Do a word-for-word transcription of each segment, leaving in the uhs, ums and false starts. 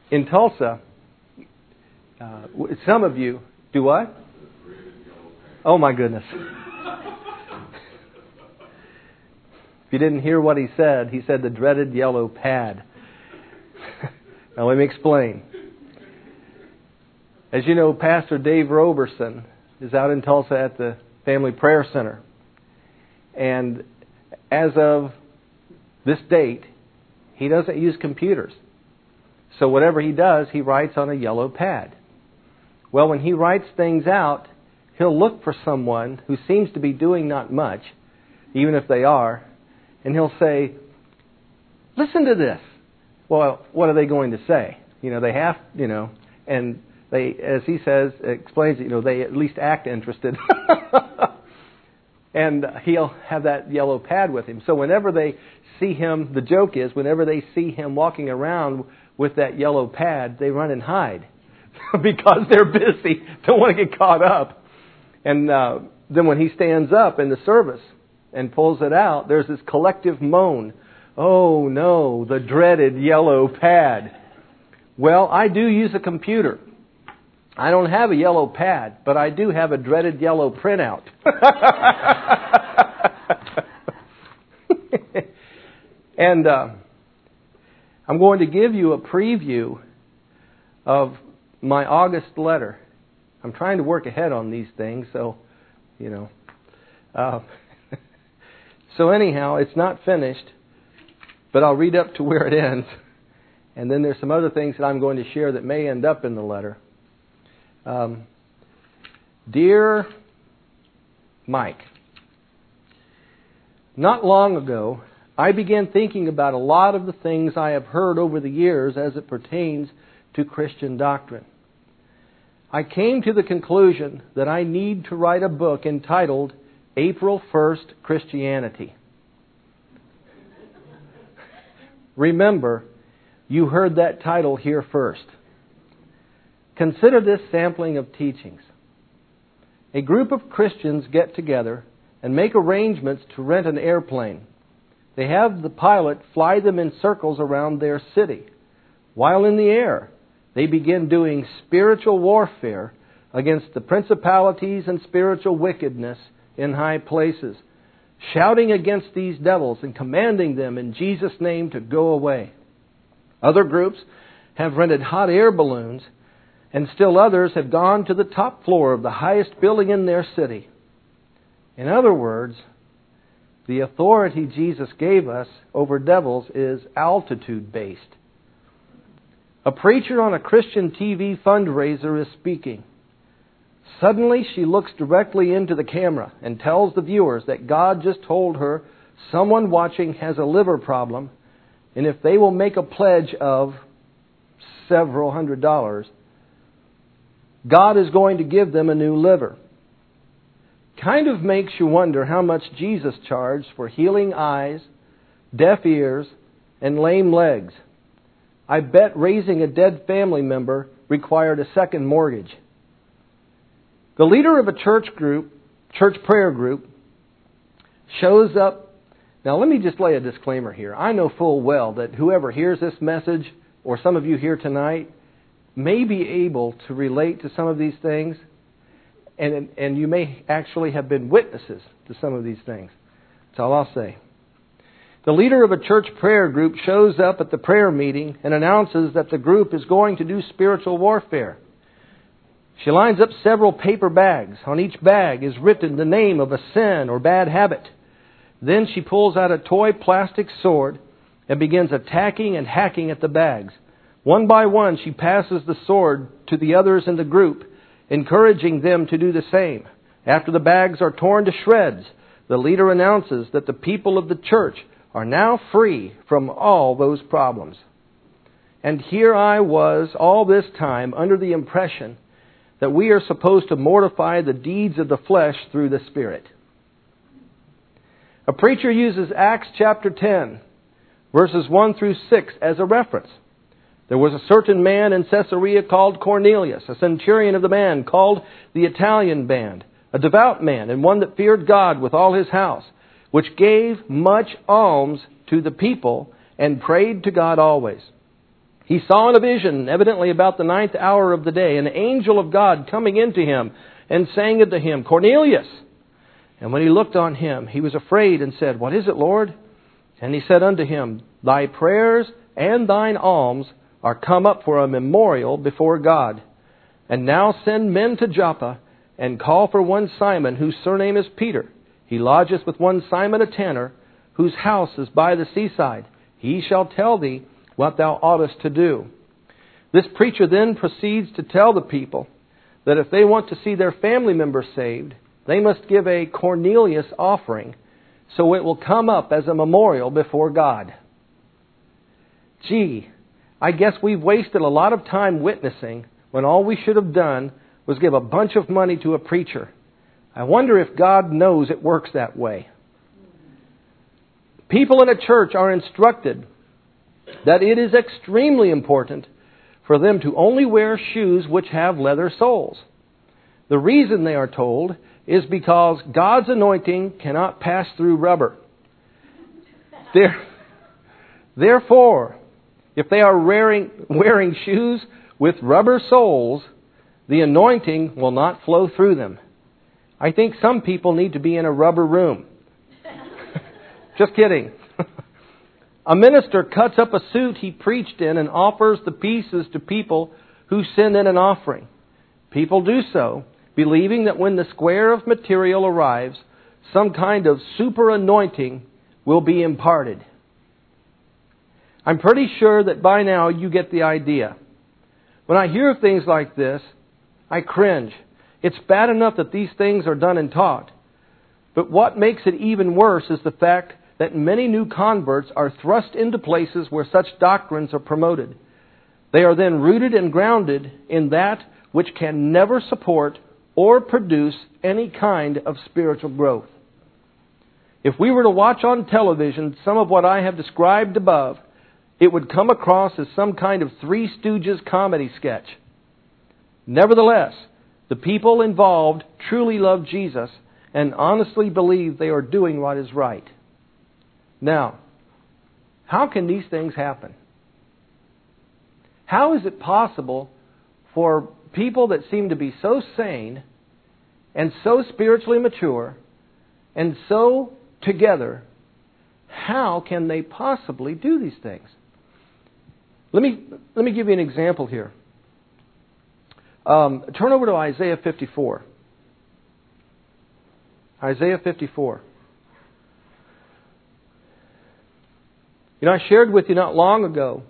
in Tulsa, uh, some of you do what? Oh my goodness. If you didn't hear what he said, he said the dreaded yellow pad. Now let me explain. As you know, Pastor Dave Roberson is out in Tulsa at the Family Prayer Center. And as of this date, he doesn't use computers. So whatever he does, he writes on a yellow pad. Well, when he writes things out, he'll look for someone who seems to be doing not much, even if they are, and he'll say, listen to this. Well, what are they going to say? You know, they have, you know, and they, as he says, explains, you know, they at least act interested. And he'll have that yellow pad with him. So whenever they see him, the joke is, whenever they see him walking around with that yellow pad, they run and hide because they're busy, don't want to get caught up. And uh, then when he stands up in the service and pulls it out, there's this collective moan. Oh no, the dreaded yellow pad. Well, I do use a computer. I don't have a yellow pad, but I do have a dreaded yellow printout. And uh, I'm going to give you a preview of my August letter. I'm trying to work ahead on these things, so, you know. Uh, so anyhow, it's not finished, but I'll read up to where it ends. And then there's some other things that I'm going to share that may end up in the letter. Um, Dear Mike, not long ago, I began thinking about a lot of the things I have heard over the years as it pertains to Christian doctrine. I came to the conclusion that I need to write a book entitled April first Christianity. Remember, you heard that title here first. Consider this sampling of teachings. A group of Christians get together and make arrangements to rent an airplane. They have the pilot fly them in circles around their city. While in the air, they begin doing spiritual warfare against the principalities and spiritual wickedness in high places, shouting against these devils and commanding them in Jesus' name to go away. Other groups have rented hot air balloons, and still others have gone to the top floor of the highest building in their city. In other words, the authority Jesus gave us over devils is altitude-based. A preacher on a Christian T V fundraiser is speaking. Suddenly she looks directly into the camera and tells the viewers that God just told her someone watching has a liver problem, and if they will make a pledge of several hundred dollars, God is going to give them a new liver. Kind of makes you wonder how much Jesus charged for healing eyes, deaf ears, and lame legs. I bet raising a dead family member required a second mortgage. The leader of a church group, church prayer group, shows up. Now let me just lay a disclaimer here. I know full well that whoever hears this message, or some of you here tonight, may be able to relate to some of these things, and and you may actually have been witnesses to some of these things. That's all I'll say. The leader of a church prayer group shows up at the prayer meeting and announces that the group is going to do spiritual warfare. She lines up several paper bags. On each bag is written the name of a sin or bad habit. Then she pulls out a toy plastic sword and begins attacking and hacking at the bags. One by one, she passes the sword to the others in the group, encouraging them to do the same. After the bags are torn to shreds, the leader announces that the people of the church are now free from all those problems. And here I was all this time under the impression that we are supposed to mortify the deeds of the flesh through the Spirit. A preacher uses Acts chapter ten, verses one through six as a reference. There was a certain man in Caesarea called Cornelius, a centurion of the band called the Italian band, a devout man and one that feared God with all his house, which gave much alms to the people and prayed to God always. He saw in a vision, evidently about the ninth hour of the day, an angel of God coming into him and saying unto him, Cornelius. And when he looked on him, he was afraid and said, What is it, Lord? And he said unto him, Thy prayers and thine alms are come up for a memorial before God. And now send men to Joppa, and call for one Simon, whose surname is Peter. He lodgeth with one Simon a tanner, whose house is by the seaside. He shall tell thee what thou oughtest to do. This preacher then proceeds to tell the people that if they want to see their family members saved, they must give a Cornelius offering, so it will come up as a memorial before God. Gee, I guess we've wasted a lot of time witnessing when all we should have done was give a bunch of money to a preacher. I wonder if God knows it works that way. People in a church are instructed that it is extremely important for them to only wear shoes which have leather soles. The reason they are told is because God's anointing cannot pass through rubber. There, therefore, if they are wearing, wearing shoes with rubber soles, the anointing will not flow through them. I think some people need to be in a rubber room. Just kidding. A minister cuts up a suit he preached in and offers the pieces to people who send in an offering. People do so, believing that when the square of material arrives, some kind of super anointing will be imparted. I'm pretty sure that by now you get the idea. When I hear things like this, I cringe. It's bad enough that these things are done and taught. But what makes it even worse is the fact that many new converts are thrust into places where such doctrines are promoted. They are then rooted and grounded in that which can never support or produce any kind of spiritual growth. If we were to watch on television some of what I have described above, it would come across as some kind of Three Stooges comedy sketch. Nevertheless, the people involved truly love Jesus and honestly believe they are doing what is right. Now, how can these things happen? How is it possible for people that seem to be so sane and so spiritually mature and so together, how can they possibly do these things? Let me, let me give you an example here. Um, turn over to Isaiah fifty-four. Isaiah fifty-four. You know, I shared with you not long ago.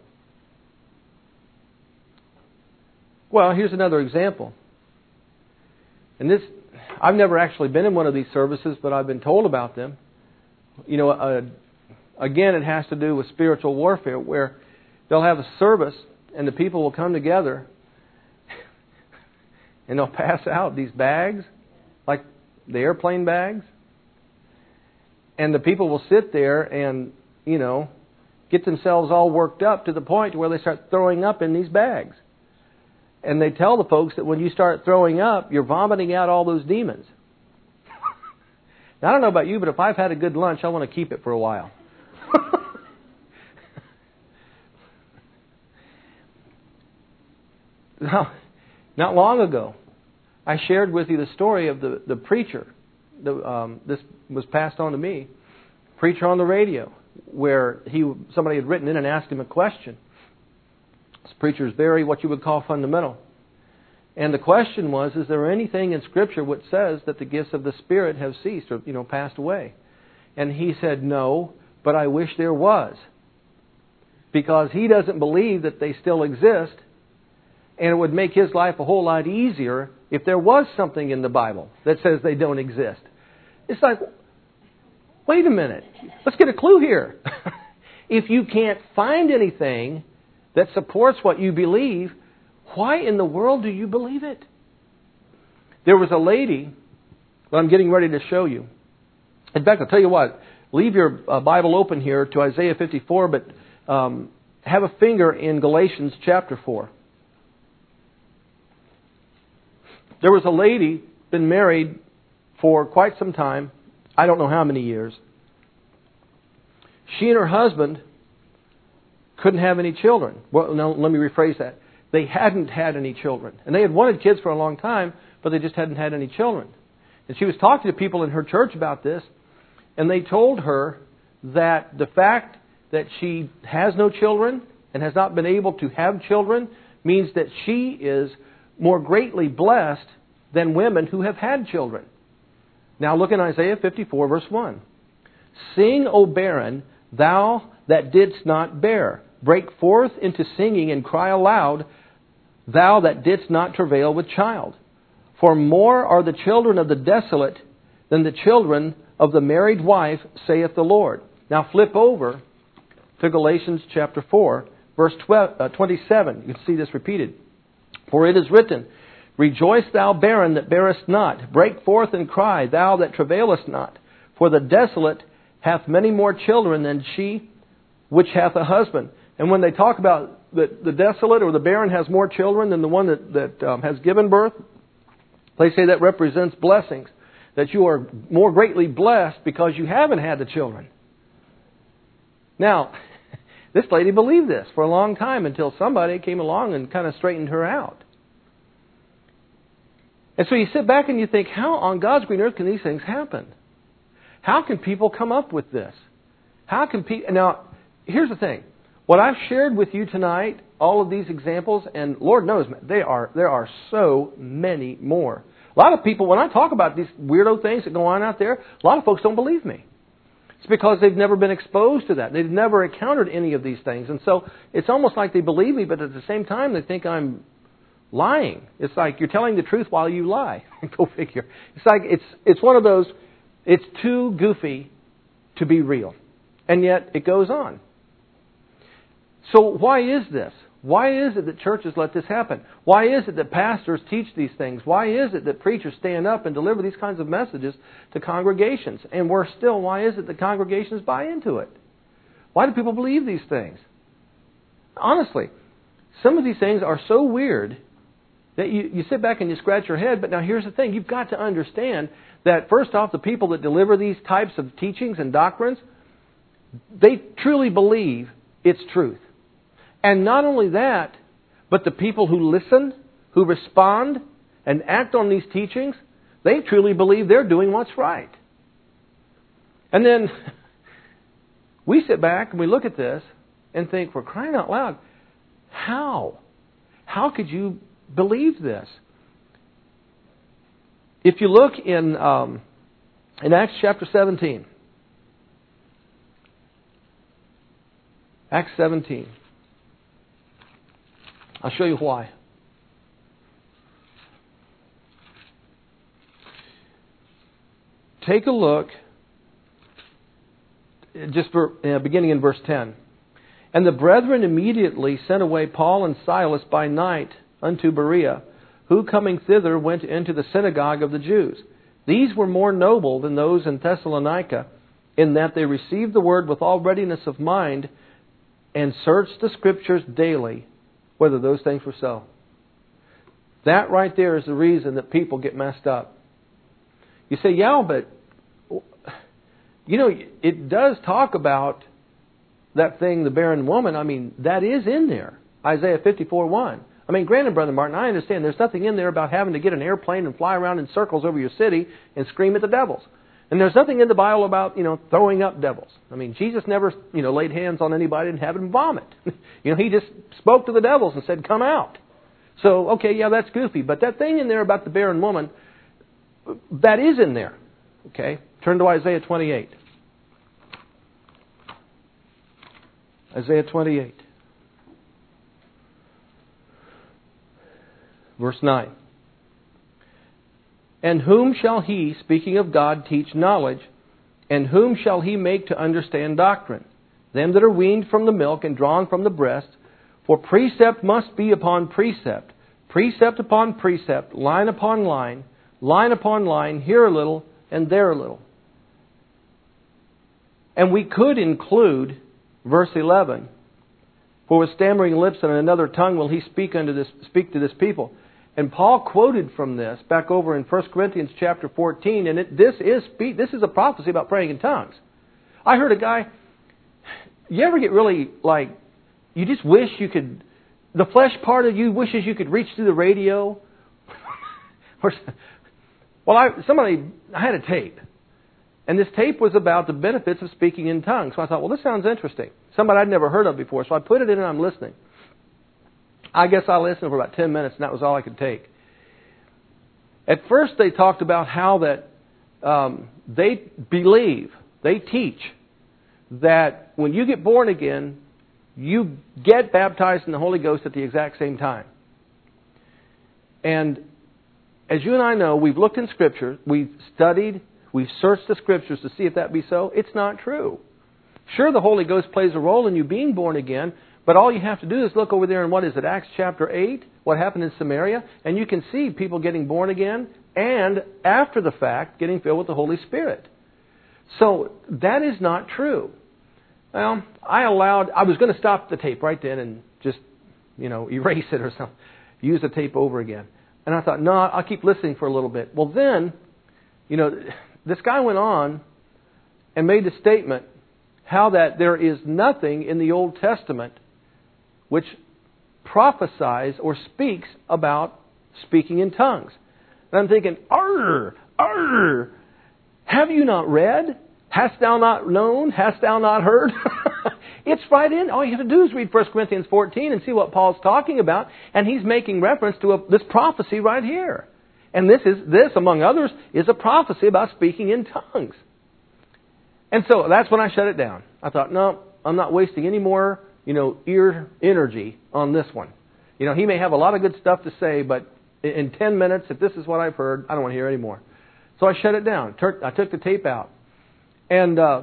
Well, here's another example. And this, I've never actually been in one of these services, but I've been told about them. You know, uh, again, it has to do with spiritual warfare, where they'll have a service and the people will come together and they'll pass out these bags, like the airplane bags. And the people will sit there and, you know, get themselves all worked up to the point where they start throwing up in these bags. And they tell the folks that when you start throwing up, you're vomiting out all those demons. Now, I don't know about you, but if I've had a good lunch, I want to keep it for a while. Now, not long ago, I shared with you the story of the, the preacher. The, um, this was passed on to me. Preacher on the radio, where he somebody had written in and asked him a question. This preacher is very, what you would call, fundamental. And the question was, is there anything in Scripture which says that the gifts of the Spirit have ceased or, you know, passed away? And he said, no, but I wish there was. Because he doesn't believe that they still exist. And it would make his life a whole lot easier if there was something in the Bible that says they don't exist. It's like, wait a minute, let's get a clue here. If you can't find anything that supports what you believe, why in the world do you believe it? There was a lady that I'm getting ready to show you. In fact, I'll tell you what, leave your uh, Bible open here to Isaiah fifty-four, but um, have a finger in Galatians chapter four. There was a lady, been married for quite some time. I don't know how many years. She and her husband couldn't have any children. Well, no, let me rephrase that. They hadn't had any children. And they had wanted kids for a long time, but they just hadn't had any children. And she was talking to people in her church about this, and they told her that the fact that she has no children and has not been able to have children means that she is more greatly blessed than women who have had children. Now look in Isaiah fifty-four, verse one. Sing, O barren, thou that didst not bear. Break forth into singing and cry aloud, thou that didst not travail with child. For more are the children of the desolate than the children of the married wife, saith the Lord. Now flip over to Galatians chapter four, verse twenty-seven. You can see this repeated. For it is written, Rejoice, thou barren that bearest not. Break forth and cry, thou that travailest not. For the desolate hath many more children than she which hath a husband. And when they talk about the, the desolate or the barren has more children than the one that, that um, has given birth, they say that represents blessings. That you are more greatly blessed because you haven't had the children. Now, this lady believed this for a long time until somebody came along and kind of straightened her out. And so you sit back and you think, how on God's green earth can these things happen? How can people come up with this? How can people... Now, here's the thing. What I've shared with you tonight, all of these examples, and Lord knows, they are there are so many more. A lot of people, when I talk about these weirdo things that go on out there, a lot of folks don't believe me. It's because they've never been exposed to that. They've never encountered any of these things. And so it's almost like they believe me, but at the same time they think I'm lying. It's like you're telling the truth while you lie. Go figure. It's like it's it's one of those, it's too goofy to be real. And yet it goes on. So why is this? Why is it that churches let this happen? Why is it that pastors teach these things? Why is it that preachers stand up and deliver these kinds of messages to congregations? And worse still, why is it that congregations buy into it? Why do people believe these things? Honestly, some of these things are so weird that you, you sit back and you scratch your head. But now here's the thing. You've got to understand that first off, the people that deliver these types of teachings and doctrines, they truly believe it's truth. And not only that, but the people who listen, who respond, and act on these teachings, they truly believe they're doing what's right. And then we sit back and we look at this and think, for crying out loud, how? How could you believe this? If you look in um, in Acts chapter seventeen, Acts seventeen. I'll show you why. Take a look, just for, uh, beginning in verse ten. And the brethren immediately sent away Paul and Silas by night unto Berea, who coming thither went into the synagogue of the Jews. These were more noble than those in Thessalonica, in that they received the word with all readiness of mind, and searched the Scriptures daily, whether those things were so. That right there is the reason that people get messed up. You say, yeah, but, you know, it does talk about that thing, the barren woman. I mean, that is in there. Isaiah fifty-four one. I mean, granted, Brother Martin, I understand there's nothing in there about having to get an airplane and fly around in circles over your city and scream at the devils. And there's nothing in the Bible about, you know, throwing up devils. I mean, Jesus never, you know, laid hands on anybody and had them vomit. You know, He just spoke to the devils and said, come out. So, okay, yeah, that's goofy. But that thing in there about the barren woman, that is in there. Okay? Turn to Isaiah twenty-eight. Isaiah twenty-eight. Verse nine. And whom shall He, speaking of God, teach knowledge? And whom shall He make to understand doctrine? Them that are weaned from the milk and drawn from the breast. For precept must be upon precept, precept upon precept, line upon line, line upon line, here a little and there a little. And we could include verse eleven. For with stammering lips and another tongue will He speak unto this speak to this people. And Paul quoted from this back over in First Corinthians chapter fourteen, and it, this is this is a prophecy about praying in tongues. I heard a guy. You ever get really like you just wish you could, the flesh part of you wishes you could reach through the radio. or, well, I, somebody, I had a tape. And this tape was about the benefits of speaking in tongues. So I thought, well, this sounds interesting. Somebody I'd never heard of before. So I put it in and I'm listening. I guess I listened for about ten minutes and that was all I could take. At first they talked about how that um, they believe, they teach that when you get born again, you get baptized in the Holy Ghost at the exact same time. And as you and I know, we've looked in Scripture, we've studied, we've searched the Scriptures to see if that be so. It's not true. Sure, the Holy Ghost plays a role in you being born again, but all you have to do is look over there in, what is it, Acts chapter eight, what happened in Samaria, and you can see people getting born again and, after the fact, getting filled with the Holy Spirit. So, that is not true. Well, I allowed, I was going to stop the tape right then and just, you know, erase it or something, use the tape over again. And I thought, no, I'll keep listening for a little bit. Well, then, you know, this guy went on and made the statement how that there is nothing in the Old Testament which prophesies or speaks about speaking in tongues. And I'm thinking, arr, arr, have you not read? Hast thou not known? Hast thou not heard? It's right in. All you have to do is read First Corinthians fourteen and see what Paul's talking about. And he's making reference to a, this prophecy right here. And this is this, among others, is a prophecy about speaking in tongues. And so that's when I shut it down. I thought, no, I'm not wasting any more, you know, ear energy on this one. You know, he may have a lot of good stuff to say, but in ten minutes, if this is what I've heard, I don't want to hear any more. So I shut it down. I took the tape out. And uh,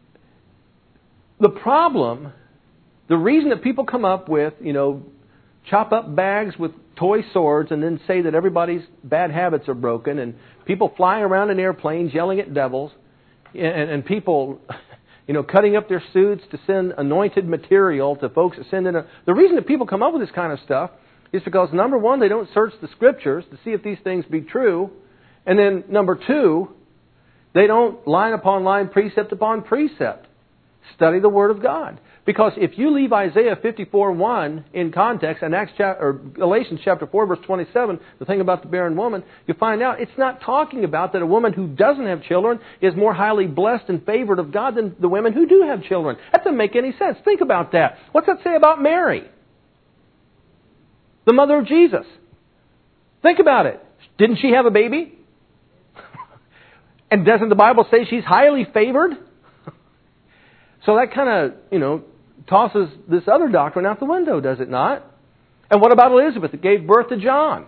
the problem, the reason that people come up with, you know, chop up bags with toy swords and then say that everybody's bad habits are broken, and people flying around in airplanes yelling at devils, and, and people, you know, cutting up their suits to send anointed material to folks that send in a... The reason that people come up with this kind of stuff is because, number one, they don't search the Scriptures to see if these things be true. And then, number two, they don't line upon line, precept upon precept study the Word of God. Because if you leave Isaiah fifty-four one in context and Acts chapter, or Galatians chapter four, verse twenty-seven, the thing about the barren woman, you find out it's not talking about that a woman who doesn't have children is more highly blessed and favored of God than the women who do have children. That doesn't make any sense. Think about that. What's that say about Mary, the mother of Jesus? Think about it. Didn't she have a baby? And doesn't the Bible say she's highly favored? So that kind of, you know, tosses this other doctrine out the window, does it not? And what about Elizabeth that gave birth to John?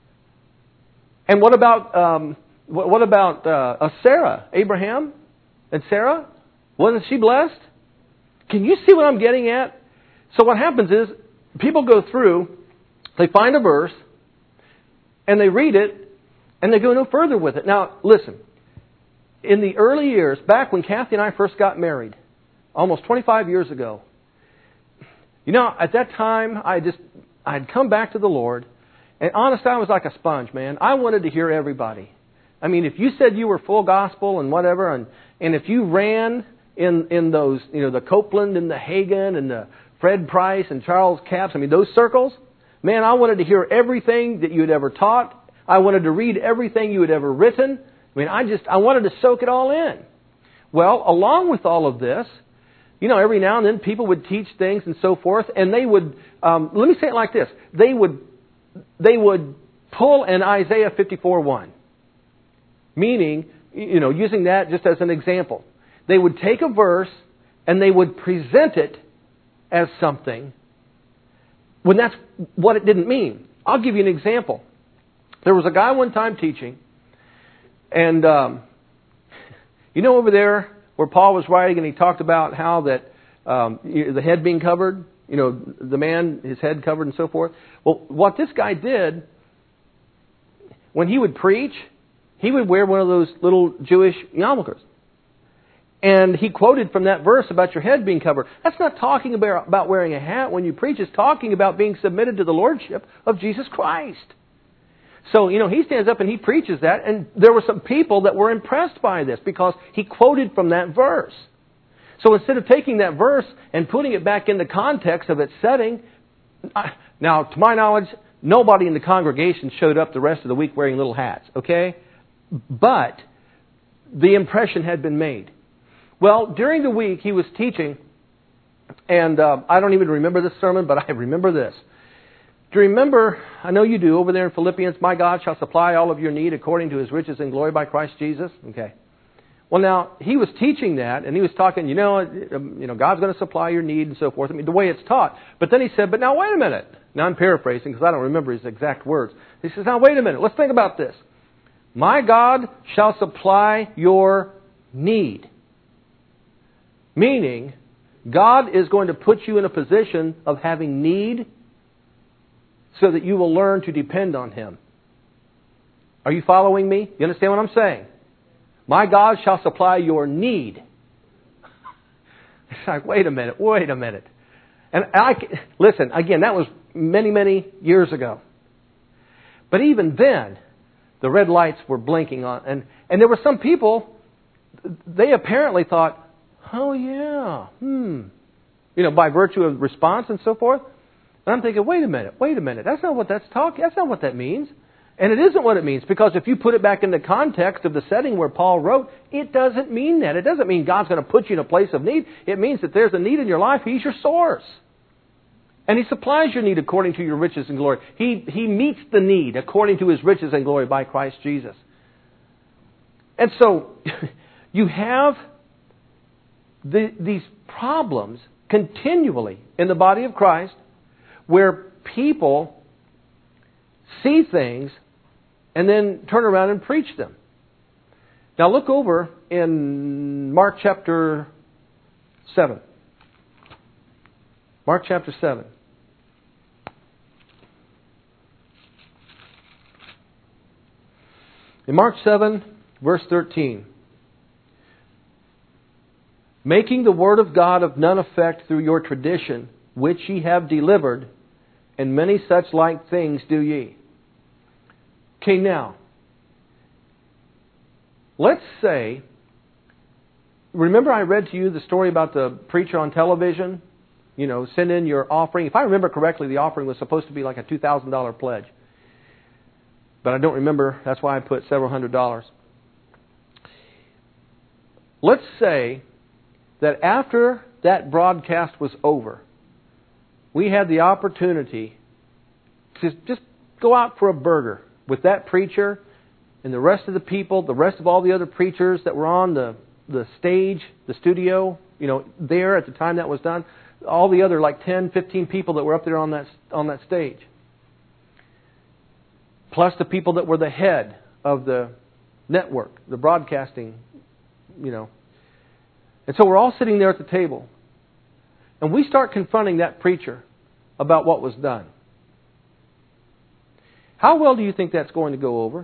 And what about um, what, what about uh, Sarah, Abraham and Sarah? Wasn't she blessed? Can you see what I'm getting at? So what happens is people go through, they find a verse, and they read it, and they go no further with it. Now, listen. In the early years, back when Kathy and I first got married, almost twenty-five years ago, you know, at that time, I just, I had come back to the Lord, and honest, I was like a sponge, man. I wanted to hear everybody. I mean, if you said you were full gospel and whatever, and, and if you ran in, in those, you know, the Copeland and the Hagen and the Fred Price and Charles Capps, I mean, those circles, man, I wanted to hear everything that you had ever taught. I wanted to read everything you had ever written. I mean, I just, I wanted to soak it all in. Well, along with all of this, you know, every now and then people would teach things and so forth, and they would, um, let me say it like this, they would, they would pull an Isaiah fifty-four one, meaning, you know, using that just as an example. They would take a verse and they would present it as something when that's what it didn't mean. I'll give you an example. There was a guy one time teaching, and um, you know over there where Paul was writing and he talked about how that um, the head being covered, you know, the man, his head covered and so forth. Well, what this guy did, when he would preach, he would wear one of those little Jewish yarmulkes. And he quoted from that verse about your head being covered. That's not talking about, about wearing a hat when you preach. It's talking about being submitted to the Lordship of Jesus Christ. So, you know, he stands up and he preaches that, and there were some people that were impressed by this because he quoted from that verse. So instead of taking that verse and putting it back in the context of its setting, I, now, to my knowledge, nobody in the congregation showed up the rest of the week wearing little hats, okay? But the impression had been made. Well, during the week, he was teaching, and uh, I don't even remember this sermon, but I remember this. Do you remember, I know you do, over there in Philippians, my God shall supply all of your need according to His riches and glory by Christ Jesus? Okay. Well, now, he was teaching that, and he was talking, you know, you know, God's going to supply your need and so forth. I mean, the way it's taught. But then he said, but now wait a minute. Now I'm paraphrasing because I don't remember his exact words. He says, now wait a minute. Let's think about this. My God shall supply your need. Meaning, God is going to put you in a position of having need so that you will learn to depend on Him. Are you following me? You understand what I'm saying? My God shall supply your need. It's like, wait a minute, wait a minute. And I, listen, again, that was many, many years ago. But even then, the red lights were blinking on. And, and there were some people, they apparently thought, oh yeah, hmm. You know, by virtue of response and so forth. And I'm thinking, wait a minute, wait a minute. That's not what that's talking. That's not what that means. And it isn't what it means, because if you put it back in the context of the setting where Paul wrote, it doesn't mean that. It doesn't mean God's going to put you in a place of need. It means that there's a need in your life. He's your source. And He supplies your need according to your riches and glory. He, he meets the need according to His riches and glory by Christ Jesus. And so, you have the, these problems continually in the body of Christ where people see things and then turn around and preach them. Now look over in Mark chapter seven. Mark chapter seven. In Mark seven, verse thirteen. Making the word of God of none effect through your tradition, which ye have delivered, and many such like things do ye. Okay, now, let's say, remember I read to you the story about the preacher on television? You know, send in your offering. If I remember correctly, the offering was supposed to be like a two thousand dollars pledge. But I don't remember. That's why I put several hundred dollars. Let's say that after that broadcast was over, we had the opportunity to just go out for a burger with that preacher and the rest of the people, the rest of all the other preachers that were on the, the stage, the studio, you know, there at the time that was done, all the other like ten, fifteen people that were up there on that on that stage. Plus the people that were the head of the network, the broadcasting, you know. And so we're all sitting there at the table. And we start confronting that preacher about what was done. How well do you think that's going to go over?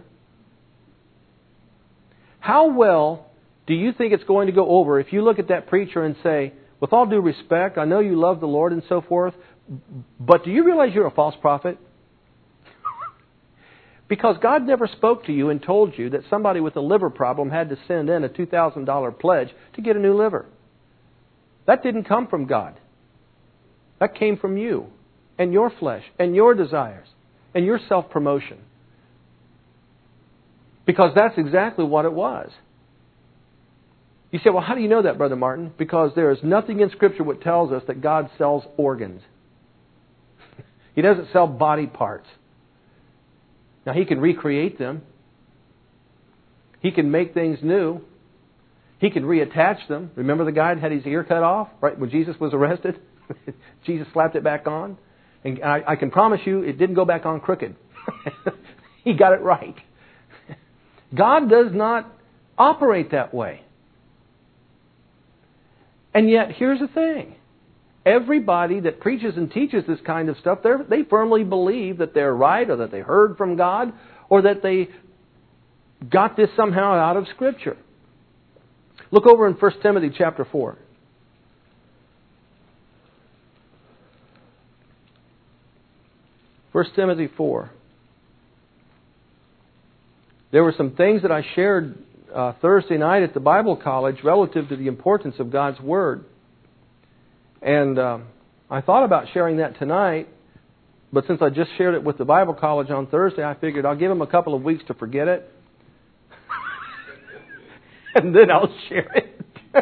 How well do you think it's going to go over if you look at that preacher and say, with all due respect, I know you love the Lord and so forth, but do you realize you're a false prophet? Because God never spoke to you and told you that somebody with a liver problem had to send in a two thousand dollars pledge to get a new liver. That didn't come from God. That came from you and your flesh and your desires and your self-promotion. Because that's exactly what it was. You say, well, how do you know that, Brother Martin? Because there is nothing in Scripture that tells us that God sells organs. He doesn't sell body parts. Now, He can recreate them. He can make things new. He can reattach them. Remember the guy that had his ear cut off right when Jesus was arrested? Jesus slapped it back on. And I, I can promise you it didn't go back on crooked. He got it right. God does not operate that way. And yet, here's the thing. Everybody that preaches and teaches this kind of stuff, they firmly believe that they're right, or that they heard from God, or that they got this somehow out of Scripture. Look over in First Timothy chapter four. First Timothy four. There were some things that I shared uh, Thursday night at the Bible College relative to the importance of God's Word. And uh, I thought about sharing that tonight, but since I just shared it with the Bible College on Thursday, I figured I'll give them a couple of weeks to forget it. And then I'll share it.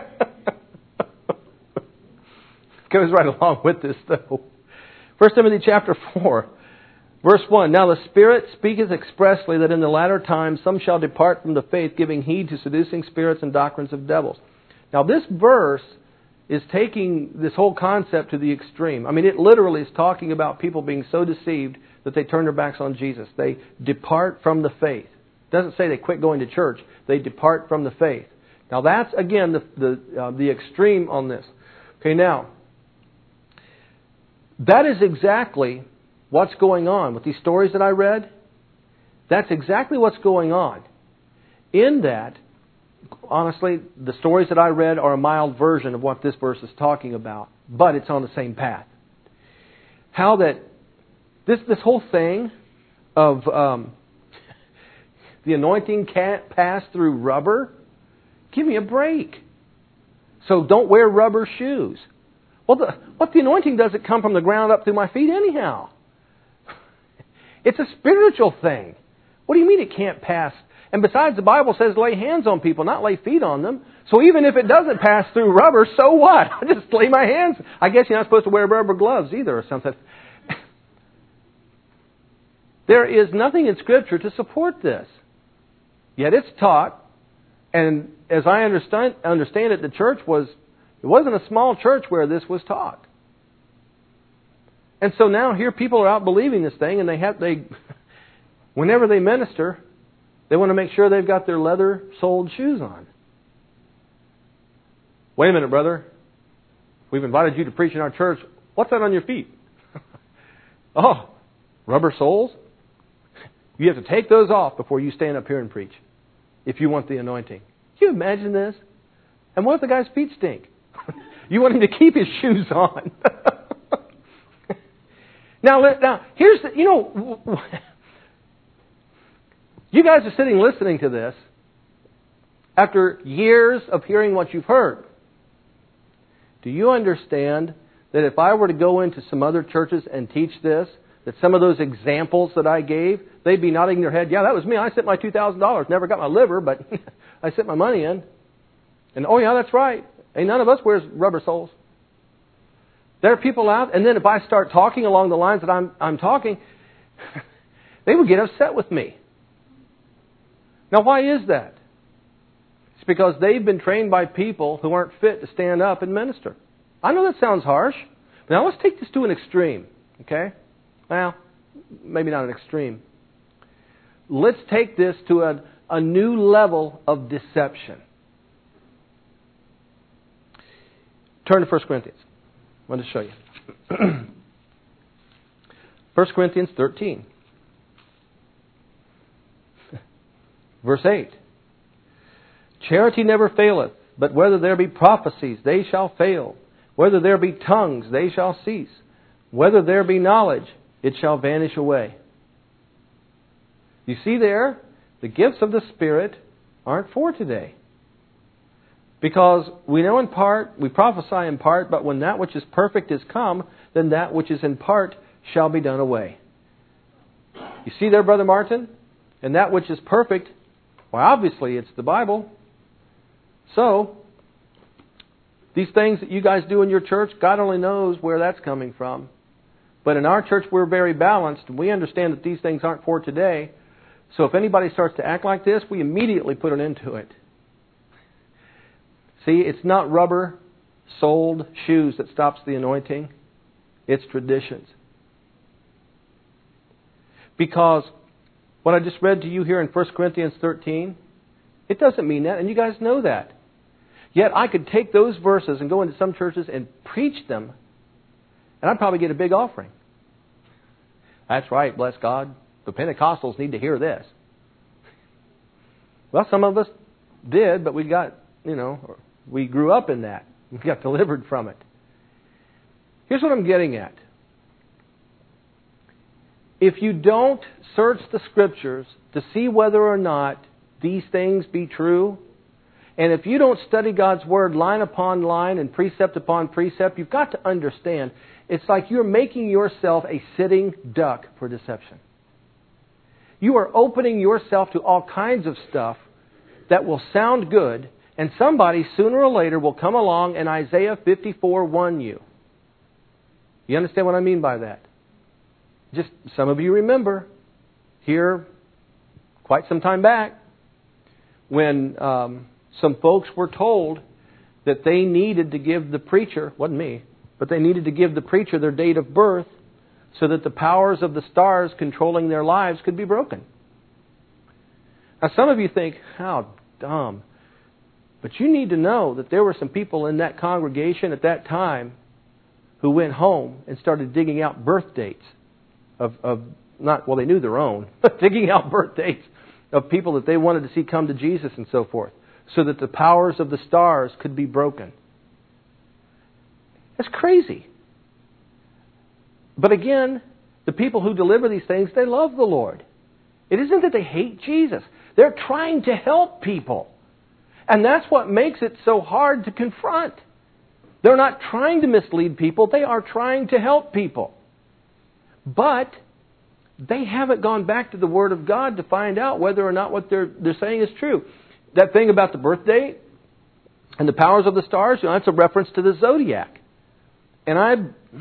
Goes right along with this, though. First Timothy chapter four, verse one. Now the Spirit speaketh expressly that in the latter times some shall depart from the faith, giving heed to seducing spirits and doctrines of devils. Now this verse is taking this whole concept to the extreme. I mean, it literally is talking about people being so deceived that they turn their backs on Jesus. They depart from the faith. It doesn't say they quit going to church. They depart from the faith. Now that's, again, the the, uh, the extreme on this. Okay, now, that is exactly what's going on with these stories that I read. That's exactly what's going on. In that, honestly, the stories that I read are a mild version of what this verse is talking about, but it's on the same path. How that this this whole thing of um, the anointing can't pass through rubber. Give me a break. So don't wear rubber shoes. Well, the, what the anointing does, it come from the ground up through my feet anyhow. It's a spiritual thing. What do you mean it can't pass? And besides, the Bible says lay hands on people, not lay feet on them. So even if it doesn't pass through rubber, so what? I just lay my hands. I guess you're not supposed to wear rubber gloves either or something. There is nothing in Scripture to support this. Yet it's taught. And as I understand understand it, the church was, it wasn't a small church where this was taught. And so now here people are out believing this thing, and they have, they, whenever they minister, they want to make sure they've got their leather-soled shoes on. Wait a minute, brother. We've invited you to preach in our church. What's that on your feet? Oh, rubber soles? You have to take those off before you stand up here and preach, if you want the anointing. Can you imagine this? And what if the guy's feet stink? You want him to keep his shoes on. now, now, here's the, you know, you guys are sitting listening to this after years of hearing what you've heard. Do you understand that if I were to go into some other churches and teach this, that some of those examples that I gave, they'd be nodding their head, yeah, that was me. I sent my two thousand dollars. Never got my liver, but I sent my money in. And, oh, yeah, that's right. Ain't none of us wears rubber soles. There are people out, and then if I start talking along the lines that I'm, I'm talking, they would get upset with me. Now, why is that? It's because they've been trained by people who aren't fit to stand up and minister. I know that sounds harsh, but now let's take this to an extreme, okay? Well, maybe not an extreme. Let's take this to a, a new level of deception. Turn to First Corinthians. I want to show you. First Corinthians thirteen. Verse eight. Charity never faileth, but whether there be prophecies, they shall fail. Whether there be tongues, they shall cease. Whether there be knowledge, it shall vanish away. You see there, the gifts of the Spirit aren't for today. Because we know in part, we prophesy in part, but when that which is perfect is come, then that which is in part shall be done away. You see there, Brother Martin? And that which is perfect, well, obviously it's the Bible. So, these things that you guys do in your church, God only knows where that's coming from. But in our church, we're very balanced, and we understand that these things aren't for today. So if anybody starts to act like this, we immediately put an end to it. See, it's not rubber-soled shoes that stops the anointing. It's traditions. Because what I just read to you here in First Corinthians thirteen, it doesn't mean that, and you guys know that. Yet I could take those verses and go into some churches and preach them, and I'd probably get a big offering. That's right, bless God. The Pentecostals need to hear this. Well, some of us did, but we got, you know, we grew up in that. We got delivered from it. Here's what I'm getting at. If you don't search the Scriptures to see whether or not these things be true? And if you don't study God's Word line upon line and precept upon precept, you've got to understand it's like you're making yourself a sitting duck for deception. You are opening yourself to all kinds of stuff that will sound good, and somebody sooner or later will come along and Isaiah fifty-four one you. You understand what I mean by that? Just some of you remember here quite some time back when um, some folks were told that they needed to give the preacher, wasn't me, but they needed to give the preacher their date of birth so that the powers of the stars controlling their lives could be broken. Now some of you think, how dumb. But you need to know that there were some people in that congregation at that time who went home and started digging out birth dates of, of not, well, they knew their own, but digging out birth dates of people that they wanted to see come to Jesus and so forth, so that the powers of the stars could be broken. That's crazy. But again, the people who deliver these things, they love the Lord. It isn't that they hate Jesus. They're trying to help people. And that's what makes it so hard to confront. They're not trying to mislead people. They are trying to help people. But they haven't gone back to the Word of God to find out whether or not what they're, they're saying is true. That thing about the birth date and the powers of the stars, you know, that's a reference to the zodiac. And I,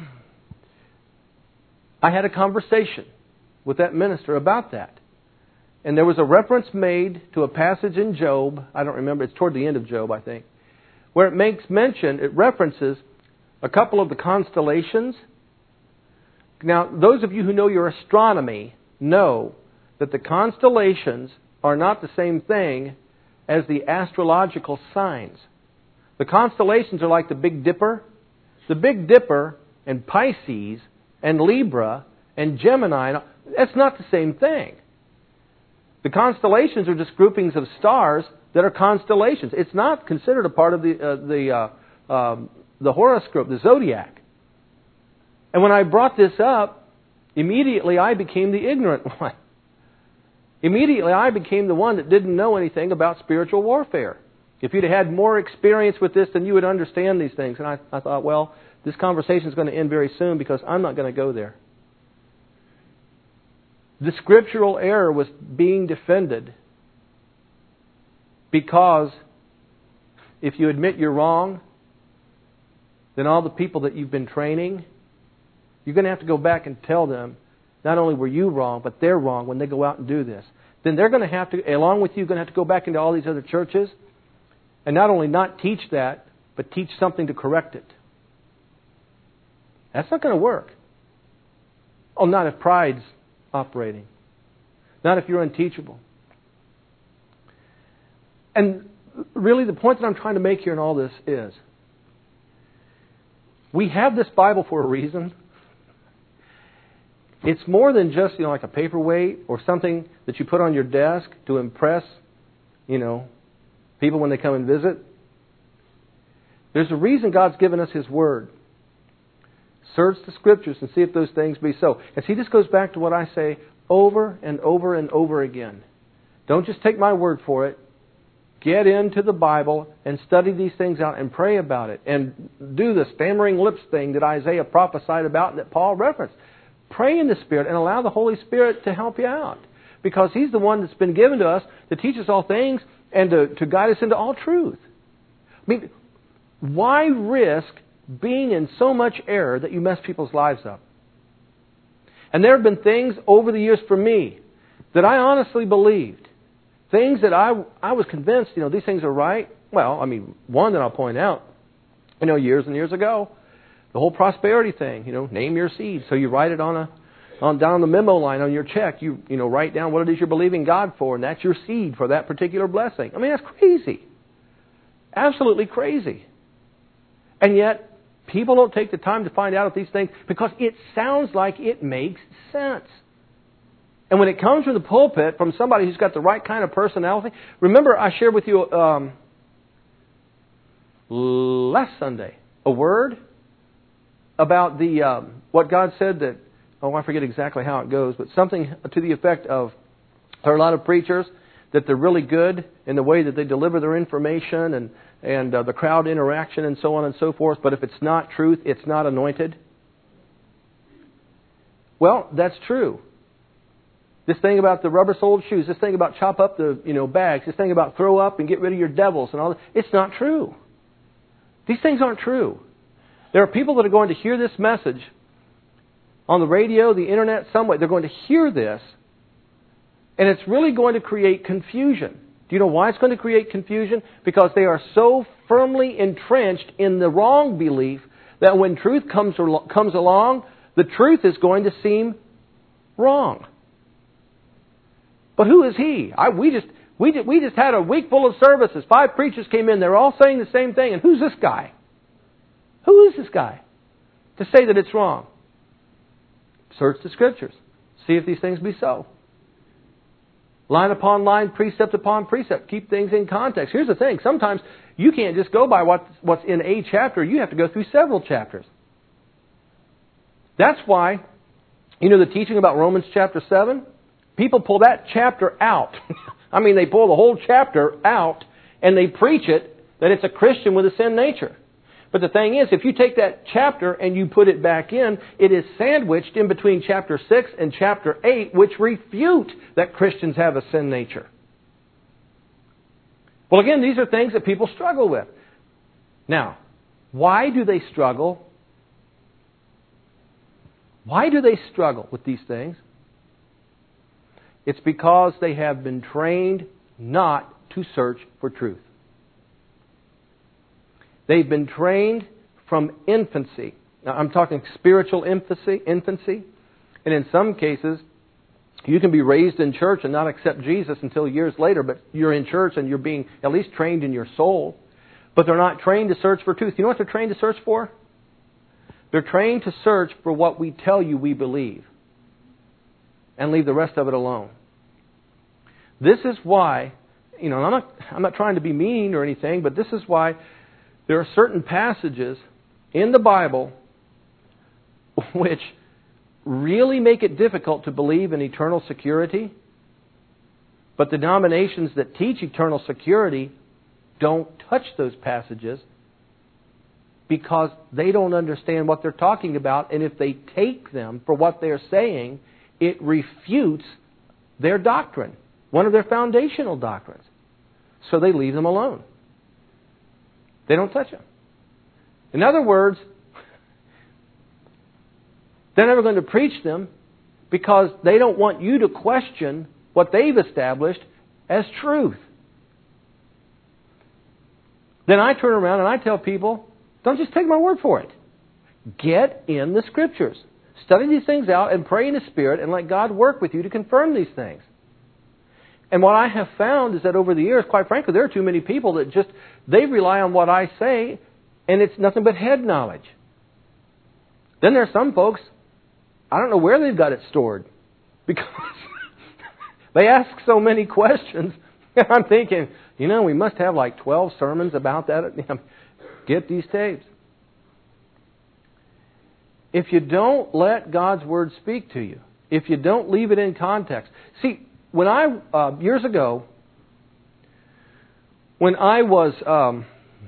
I had a conversation with that minister about that. And there was a reference made to a passage in Job. I don't remember. It's toward the end of Job, I think. Where it makes mention, it references a couple of the constellations. Now, those of you who know your astronomy know that the constellations are not the same thing as the astrological signs. The constellations are like the Big Dipper. The Big Dipper and Pisces and Libra and Gemini, that's not the same thing. The constellations are just groupings of stars that are constellations. It's not considered a part of the uh, the uh, um, the horoscope, the zodiac. And when I brought this up, immediately I became the ignorant one. Immediately I became the one that didn't know anything about spiritual warfare. If you'd had more experience with this, then you would understand these things. And I, I thought, well, this conversation is going to end very soon because I'm not going to go there. The scriptural error was being defended because if you admit you're wrong, then all the people that you've been training, you're going to have to go back and tell them, not only were you wrong, but they're wrong when they go out and do this. Then they're going to have to, along with you, going to have to go back into all these other churches and not only not teach that, but teach something to correct it. That's not going to work. Oh, not if pride's operating. Not if you're unteachable. And really the point that I'm trying to make here in all this is, we have this Bible for a reason. It's more than just, you know, like a paperweight or something that you put on your desk to impress, you know, people when they come and visit. There's a reason God's given us His Word. Search the Scriptures and see if those things be so. And see, this goes back to what I say over and over and over again. Don't just take my word for it. Get into the Bible and study these things out and pray about it. And do the stammering lips thing that Isaiah prophesied about and that Paul referenced. Pray in the Spirit and allow the Holy Spirit to help you out. Because He's the one that's been given to us to teach us all things and to, to guide us into all truth. I mean, why risk being in so much error that you mess people's lives up? And there have been things over the years for me that I honestly believed. Things that I, I was convinced, you know, these things are right. Well, I mean, one that I'll point out, you know, years and years ago, the whole prosperity thing, you know, name your seed. So you write it on a, on down the memo line on your check. You, you know, write down what it is you're believing God for, and that's your seed for that particular blessing. I mean, that's crazy. Absolutely crazy. And yet, people don't take the time to find out if these things, because it sounds like it makes sense. And when it comes from the pulpit, from somebody who's got the right kind of personality, remember I shared with you um, last Sunday a word about the um, what God said that, oh, I forget exactly how it goes, but something to the effect of, there are a lot of preachers that they're really good in the way that they deliver their information and, and uh, the crowd interaction and so on and so forth, but if it's not truth, it's not anointed? Well, that's true. This thing about the rubber-soled shoes, this thing about chop up the you know bags, this thing about throw up and get rid of your devils and all that, it's not true. These things aren't true. There are people that are going to hear this message on the radio, the internet, some way. They're going to hear this, and it's really going to create confusion. Do you know why it's going to create confusion? Because they are so firmly entrenched in the wrong belief that when truth comes comes along, the truth is going to seem wrong. But who is he? I, we just we just, we just had a week full of services. Five preachers came in. They're all saying the same thing. And who's this guy? Who is this guy to say that it's wrong? Search the Scriptures. See if these things be so. Line upon line, precept upon precept. Keep things in context. Here's the thing. Sometimes you can't just go by what, what's in a chapter. You have to go through several chapters. That's why, you know the teaching about Romans chapter seven? People pull that chapter out. I mean, they pull the whole chapter out and they preach it that it's a Christian with a sin nature. But the thing is, if you take that chapter and you put it back in, it is sandwiched in between chapter six and chapter eight, which refute that Christians have a sin nature. Well, again, these are things that people struggle with. Now, why do they struggle? Why do they struggle with these things? It's because they have been trained not to search for truth. They've been trained from infancy. Now, I'm talking spiritual infancy, infancy. And in some cases, you can be raised in church and not accept Jesus until years later, but you're in church and you're being at least trained in your soul. But they're not trained to search for truth. You know what they're trained to search for? They're trained to search for what we tell you we believe and leave the rest of it alone. This is why, you know, I'm not, I'm not trying to be mean or anything, but this is why there are certain passages in the Bible which really make it difficult to believe in eternal security, but the denominations that teach eternal security don't touch those passages because they don't understand what they're talking about, and if they take them for what they're saying, it refutes their doctrine, one of their foundational doctrines. So they leave them alone. They don't touch them. In other words, they're never going to preach them because they don't want you to question what they've established as truth. Then I turn around and I tell people, don't just take my word for it. Get in the Scriptures. Study these things out and pray in the Spirit and let God work with you to confirm these things. And what I have found is that over the years, quite frankly, there are too many people that just, they rely on what I say and it's nothing but head knowledge. Then there are some folks, I don't know where they've got it stored because they ask so many questions. I'm thinking, you know, we must have like twelve sermons about that. Get these tapes. If you don't let God's Word speak to you, if you don't leave it in context. See, when I, uh, years ago, when I was um,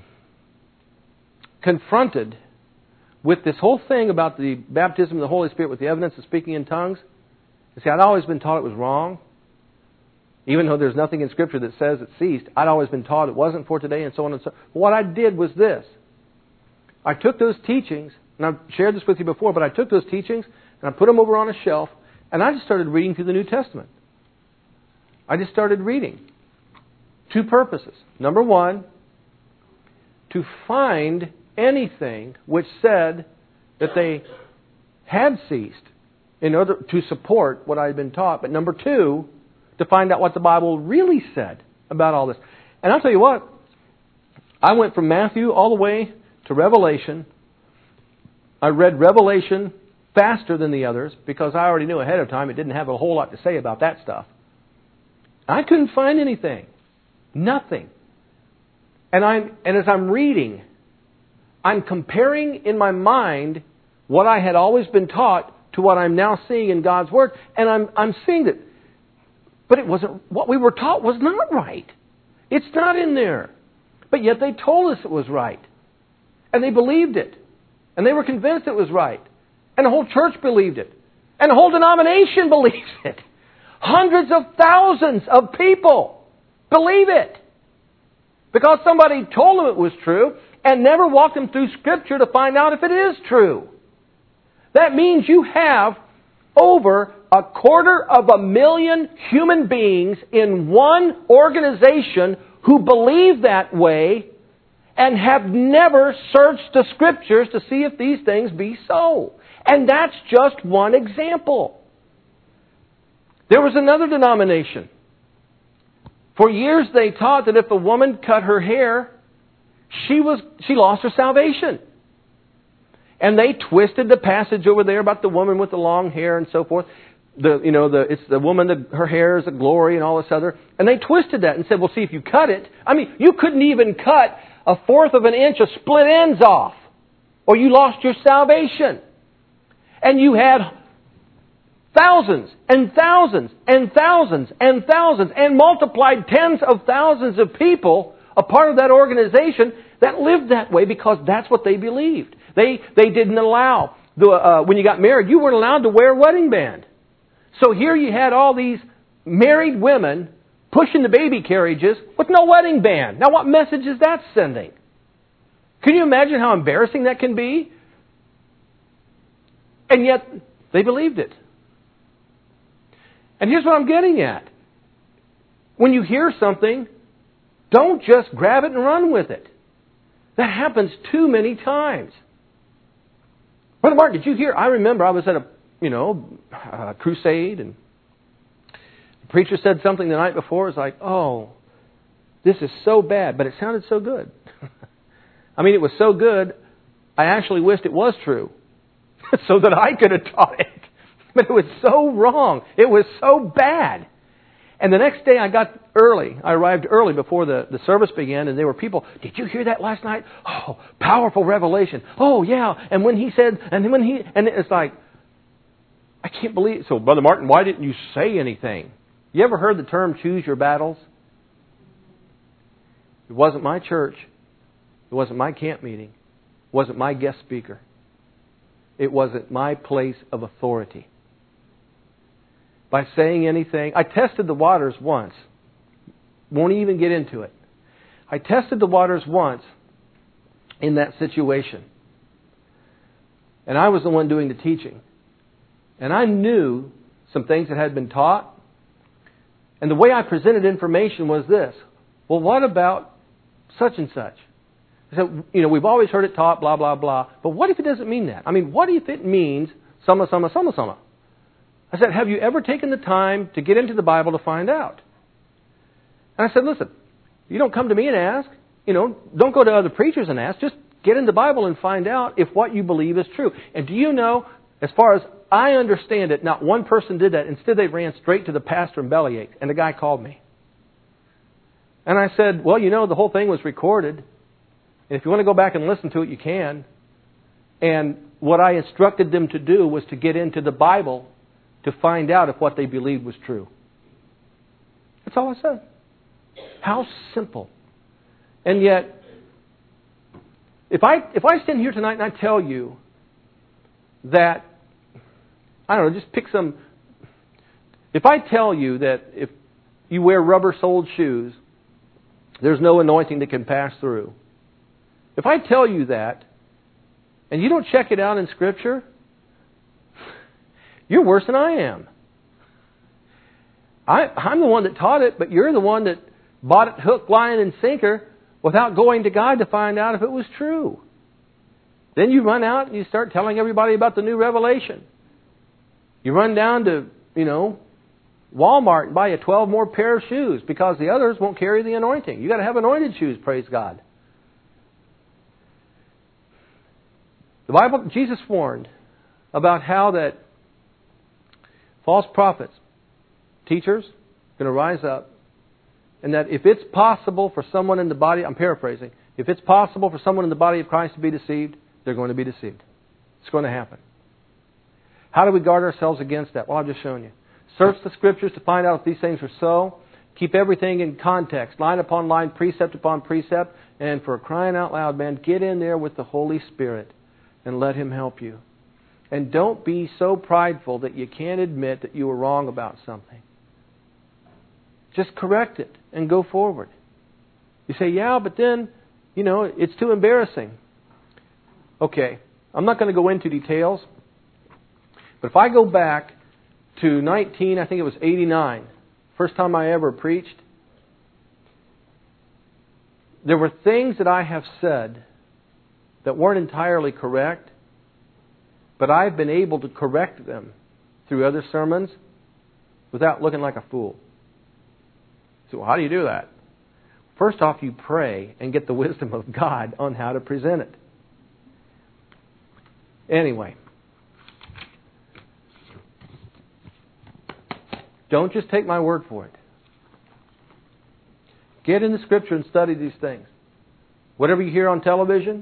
confronted with this whole thing about the baptism of the Holy Spirit with the evidence of speaking in tongues, you see, I'd always been taught it was wrong. Even though there's nothing in Scripture that says it ceased, I'd always been taught it wasn't for today and so on and so on. What I did was this. I took those teachings, and I've shared this with you before, but I took those teachings and I put them over on a shelf, and I just started reading through the New Testament. I just started reading. Two purposes. Number one, to find anything which said that they had ceased in order to support what I had been taught. But number two, to find out what the Bible really said about all this. And I'll tell you what, I went from Matthew all the way to Revelation. I read Revelation faster than the others because I already knew ahead of time it didn't have a whole lot to say about that stuff. I couldn't find anything. Nothing. And I'm and as I'm reading, I'm comparing in my mind what I had always been taught to what I'm now seeing in God's Word. And I'm I'm seeing that But it wasn't, what we were taught was not right. It's not in there. But yet they told us it was right. And they believed it. And they were convinced it was right. And the whole church believed it. And the whole denomination believes it. Hundreds of thousands of people believe it. Because somebody told them it was true and never walked them through Scripture to find out if it is true. That means you have over a quarter of a million human beings in one organization who believe that way and have never searched the Scriptures to see if these things be so. And that's just one example. There was another denomination. For years they taught that if a woman cut her hair, she was she lost her salvation. And they twisted the passage over there about the woman with the long hair and so forth. The you know the it's the woman that her hair is a glory and all this other. And they twisted that and said, well, see, if you cut it, I mean, you couldn't even cut a fourth of an inch of split ends off, or you lost your salvation. And you had thousands and thousands and thousands and thousands and multiplied tens of thousands of people a part of that organization that lived that way because that's what they believed. They they didn't allow, the uh, when you got married, you weren't allowed to wear a wedding band. So here you had all these married women pushing the baby carriages with no wedding band. Now what message is that sending? Can you imagine how embarrassing that can be? And yet they believed it. And here's what I'm getting at. When you hear something, don't just grab it and run with it. That happens too many times. Brother Mark, did you hear? I remember I was at a, you know, a crusade and the preacher said something the night before. It's like, oh, this is so bad, but it sounded so good. I mean, it was so good, I actually wished it was true so that I could have taught it. But it was so wrong. It was so bad. And the next day I got early. I arrived early before the, the service began, and there were people, did you hear that last night? Oh, powerful revelation. Oh, yeah. And when he said, and when he, and it's like, I can't believe it. So, Brother Martin, why didn't you say anything? You ever heard the term choose your battles? It wasn't my church. It wasn't my camp meeting. It wasn't my guest speaker. It wasn't my place of authority. By saying anything, I tested the waters once. Won't even get into it. I tested the waters once in that situation. And I was the one doing the teaching. And I knew some things that had been taught. And the way I presented information was this. Well, what about such and such? I said, you know, we've always heard it taught, blah, blah, blah. But what if it doesn't mean that? I mean, what if it means sama, sama, sama, sama? I said, have you ever taken the time to get into the Bible to find out? And I said, listen, you don't come to me and ask. You know, don't go to other preachers and ask. Just get in the Bible and find out if what you believe is true. And do you know, as far as I understand it, not one person did that. Instead, they ran straight to the pastor and bellyached. And the guy called me. And I said, well, you know, the whole thing was recorded. And if you want to go back and listen to it, you can. And what I instructed them to do was to get into the Bible to find out if what they believed was true. That's all I said. How simple. And yet, if I if I stand here tonight and I tell you that, I don't know, just pick some... If I tell you that if you wear rubber-soled shoes, there's no anointing that can pass through. If I tell you that, and you don't check it out in Scripture, you're worse than I am. I, I'm the one that taught it, but you're the one that bought it hook, line, and sinker without going to God to find out if it was true. Then you run out and you start telling everybody about the new revelation. You run down to, you know, Walmart and buy you twelve more pair of shoes because the others won't carry the anointing. You've got to have anointed shoes, praise God. The Bible, Jesus warned about how that false prophets, teachers, are going to rise up, and that if it's possible for someone in the body, I'm paraphrasing, if it's possible for someone in the body of Christ to be deceived, they're going to be deceived. It's going to happen. How do we guard ourselves against that? Well, I've just shown you. Search the Scriptures to find out if these things are so. Keep everything in context, line upon line, precept upon precept. And for crying out loud, man, get in there with the Holy Spirit and let Him help you. And don't be so prideful that you can't admit that you were wrong about something. Just correct it and go forward. You say, yeah, but then, you know, it's too embarrassing. Okay, I'm not going to go into details. But if I go back to nineteen, I think it was eighty-nine, first time I ever preached, there were things that I have said that weren't entirely correct, but I've been able to correct them through other sermons without looking like a fool. So how do you do that? First off, you pray and get the wisdom of God on how to present it. Anyway, don't just take my word for it. Get in the Scripture and study these things. Whatever you hear on television,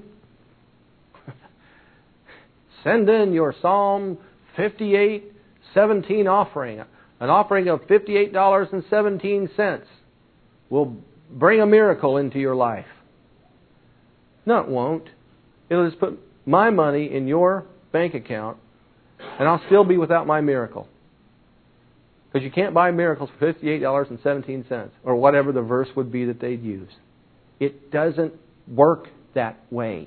send in your Psalm fifty-eight seventeen offering. An offering of fifty-eight dollars and seventeen cents will bring a miracle into your life. No, it won't. It'll just put my money in your bank account, and I'll still be without my miracle. Because you can't buy miracles for fifty-eight dollars and seventeen cents, or whatever the verse would be that they'd use. It doesn't work that way.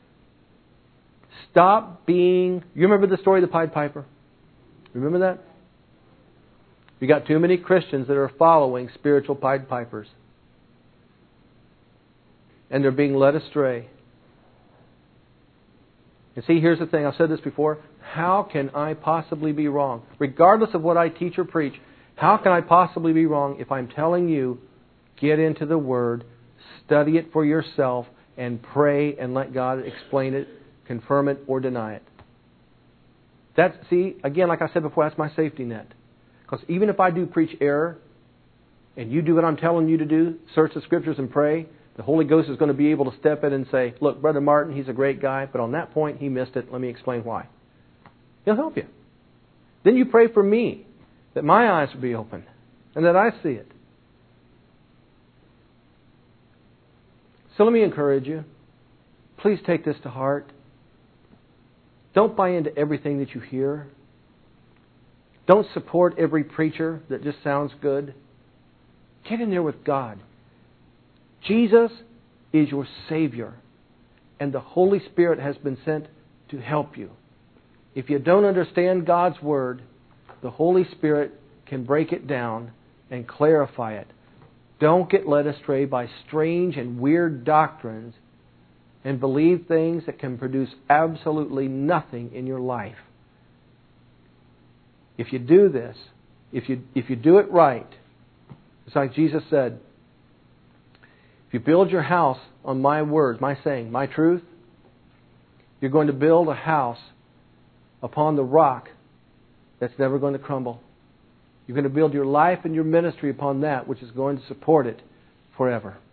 Stop being... You remember the story of the Pied Piper? Remember that? You got too many Christians that are following spiritual Pied Pipers. And they're being led astray. And see, here's the thing. I've said this before. How can I possibly be wrong? Regardless of what I teach or preach, how can I possibly be wrong if I'm telling you, get into the Word, study it for yourself, and pray and let God explain it, confirm it, or deny it? That's, see, again, like I said before, that's my safety net. Because even if I do preach error, and you do what I'm telling you to do, search the Scriptures and pray, the Holy Ghost is going to be able to step in and say, look, Brother Martin, he's a great guy, but on that point he missed it. Let me explain why. He'll help you. Then you pray for me, that my eyes will be open, and that I see it. So let me encourage you. Please take this to heart. Don't buy into everything that you hear. Don't support every preacher that just sounds good. Get in there with God. Jesus is your Savior, and the Holy Spirit has been sent to help you. If you don't understand God's Word, the Holy Spirit can break it down and clarify it. Don't get led astray by strange and weird doctrines and believe things that can produce absolutely nothing in your life. If you do this, if you if you do it right, it's like Jesus said, if you build your house on my words, my saying, my truth, you're going to build a house upon the rock that's never going to crumble. You're going to build your life and your ministry upon that which is going to support it forever.